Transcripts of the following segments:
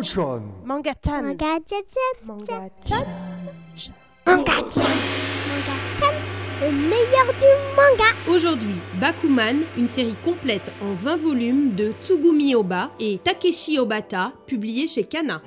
Manga-chan. Manga-chan. Manga-chan. Manga-chan. Manga-chan. Manga-chan, le meilleur du manga. Aujourd'hui, Bakuman, une série complète en 20 volumes de Tsugumi Ohba et Takeshi Obata, publiée chez Kana.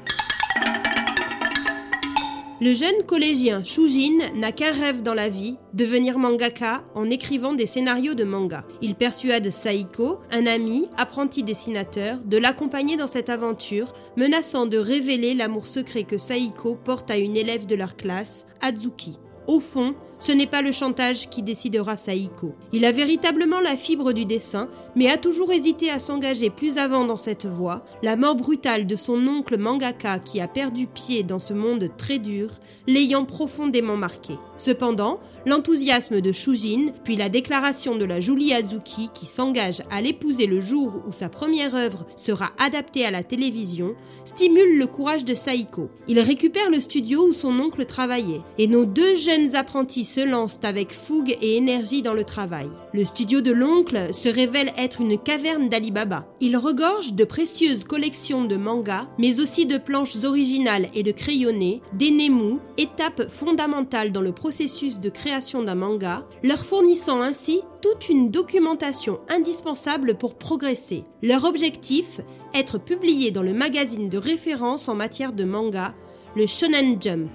Le jeune collégien Shujin n'a qu'un rêve dans la vie, devenir mangaka en écrivant des scénarios de manga. Il persuade Saiko, un ami, apprenti dessinateur, de l'accompagner dans cette aventure, menaçant de révéler l'amour secret que Saiko porte à une élève de leur classe, Hazuki. Au fond, ce n'est pas le chantage qui décidera Saiko. Il a véritablement la fibre du dessin, mais a toujours hésité à s'engager plus avant dans cette voie, la mort brutale de son oncle mangaka qui a perdu pied dans ce monde très dur, l'ayant profondément marqué. Cependant, l'enthousiasme de Shujin, puis la déclaration de la jolie Hazuki qui s'engage à l'épouser le jour où sa première œuvre sera adaptée à la télévision, stimulent le courage de Saiko. Il récupère le studio où son oncle travaillait, et nos deux jeunes apprentis se lancent avec fougue et énergie dans le travail. Le studio de l'oncle se révèle être une caverne d'Ali Baba. Il regorge de précieuses collections de mangas, mais aussi de planches originales et de crayonnés, des nemu, étape fondamentale dans le processus de création d'un manga, leur fournissant ainsi toute une documentation indispensable pour progresser. Leur objectif, être publié dans le magazine de référence en matière de manga, le Shonen Jump.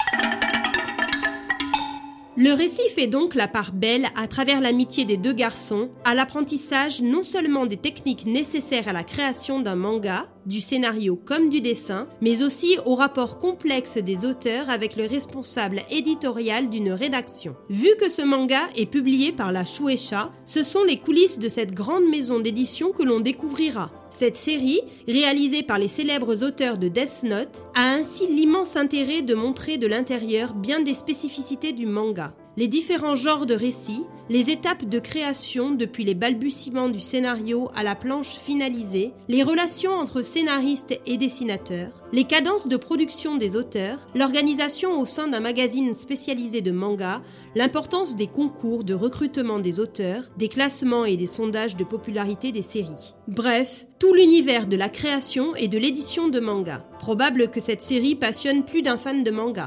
Le récit fait donc la part belle à travers l'amitié des deux garçons, à l'apprentissage non seulement des techniques nécessaires à la création d'un manga, du scénario comme du dessin, mais aussi au rapport complexe des auteurs avec le responsable éditorial d'une rédaction. Vu que ce manga est publié par la Shueisha, ce sont les coulisses de cette grande maison d'édition que l'on découvrira. Cette série, réalisée par les célèbres auteurs de Death Note, a ainsi l'immense intérêt de montrer de l'intérieur bien des spécificités du manga. Les différents genres de récits, les étapes de création depuis les balbutiements du scénario à la planche finalisée, les relations entre scénaristes et dessinateurs, les cadences de production des auteurs, l'organisation au sein d'un magazine spécialisé de manga, l'importance des concours de recrutement des auteurs, des classements et des sondages de popularité des séries. Bref, tout l'univers de la création et de l'édition de manga. Probable que cette série passionne plus d'un fan de manga.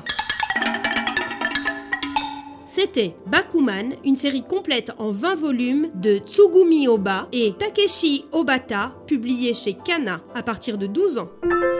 C'était Bakuman, une série complète en 20 volumes de Tsugumi Ohba et Takeshi Obata, publiée chez Kana à partir de 12 ans.